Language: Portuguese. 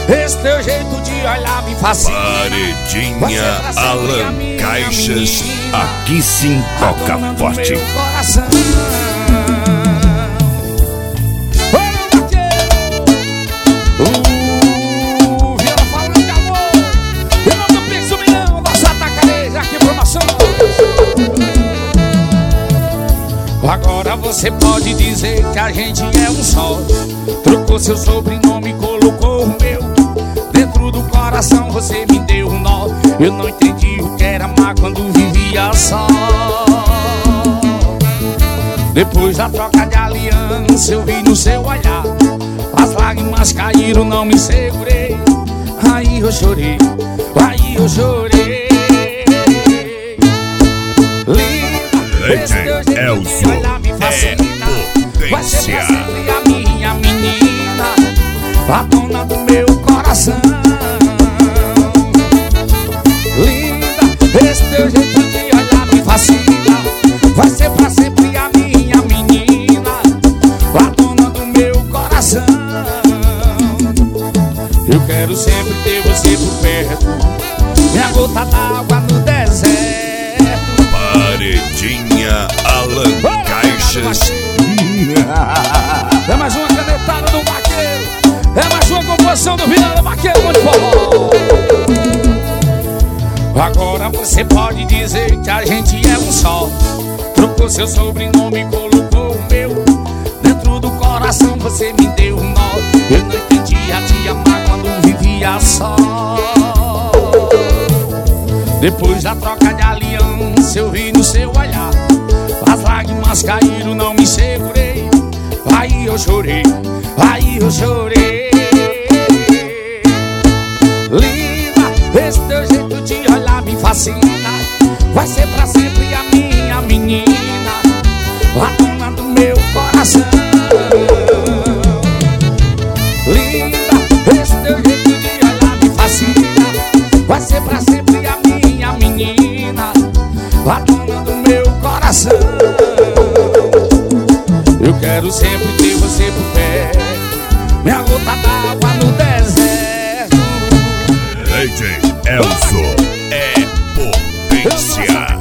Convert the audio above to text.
esse teu jeito de olhar me fascina. Paredinha Alan Caixas, aqui sim toca forte. Meu coração. Vila falando de amor. Em nome do Pix 1 milhão, nossa atacareja, aqui promoção. Agora você pode dizer que a gente é um só. Trocou seu sobrenome e colocou o meu. Dentro do coração você me deu um nó. Eu não entendi o que era amar quando vivia só. Depois da troca de aliança eu vi no seu olhar. As lágrimas caíram, não me segurei. Aí eu chorei, aí eu chorei. Linda, esse teu jeito de olhar me fascina. Vai ser pra sempre a minha menina, a dona do meu coração. Linda, esse teu jeito de olhar me fascina. Vai ser pra sempre a minha menina, a dona do meu coração. Eu quero sempre ter você por perto, minha gota d'água no deserto. Paredinha Alan Caixas. É mais uma canetada do vaqueiro, é mais uma composição do Vila do Vaqueiro, muito forró. Agora você pode dizer que a gente é um só. Trocou seu sobrenome e colocou o meu. Dentro do coração você me deu um nó. Eu não entendia te amar quando vivia só. Depois da troca de aliança eu vi no seu olhar. As lágrimas caíram, não me segurei. Aí eu chorei, aí eu chorei. Linda, esse teu jeito de olhar me fascina. Vai ser pra sempre a minha menina, a dona do meu coração. Linda, esse teu jeito de olhar me fascina. Vai ser pra sempre a minha menina, a dona do meu coração. Eu quero sempre ter você por perto, minha gota d'água no deserto. DJ Elzo é potência.